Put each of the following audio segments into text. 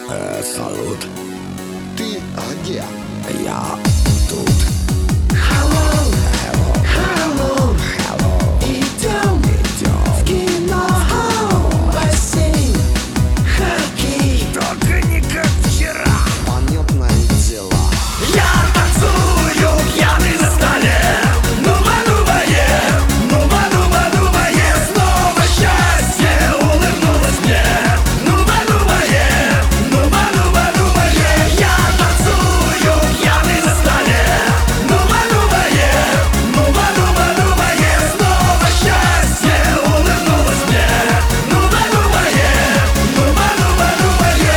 Салют. Ты где? Я тут. Hello, Hello, hello, hello. идем Идем. в кино, бассейн, хоккей. Только не как вчера. Понятное дело. Я танцую, пьяный на столе. Нуба-нубае, нуба-нуба-нубае. Снова счастье улыбнулось мне. Нуба-нубае, нуба-нуба-нубае. Я танцую, пьяный на столе. Нуба-нубае, нуба-нуба-нубае. Снова счастье улыбнулось мне. Нуба-нубае, нуба-нуба-нубае.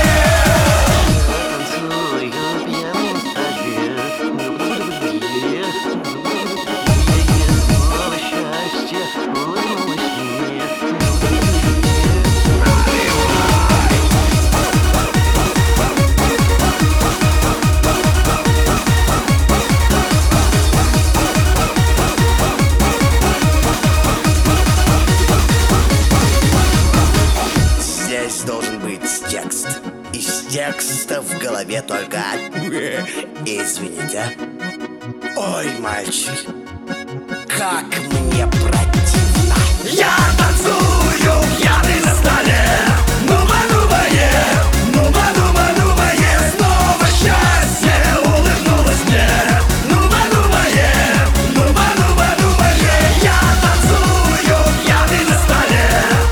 Здесь должен быть текст. Из текста в голове только... Извините. Ой, мальчик, как мне противно. Я танцую, пьяный на столе. Нуба-нубае, нуба-нуба-нубае. Снова счастье улыбнулось мне. Нуба-нубае, нуба-нуба-нубае. Я танцую, пьяный на столе.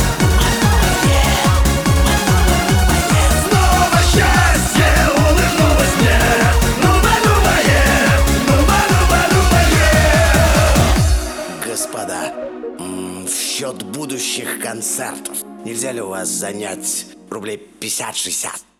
Снова счастье улыбнулось мне. Нуба-нубае, нуба-нуба-нубае. Господа, в счет будущих концертов нельзя ли у вас занять рублей 50-60?